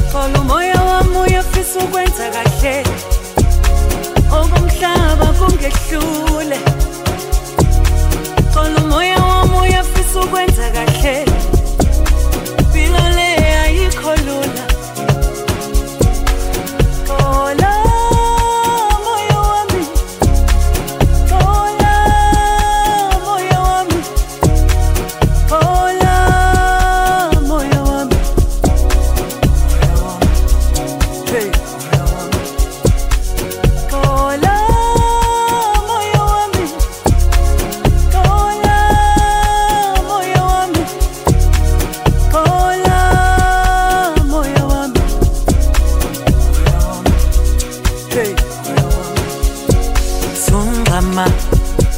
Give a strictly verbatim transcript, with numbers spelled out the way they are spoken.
Xola umoya wami uyafisa ukwenza kahle, okumhlaba kungehlule. Xola umoya wami uyafisa ukwenza kahle,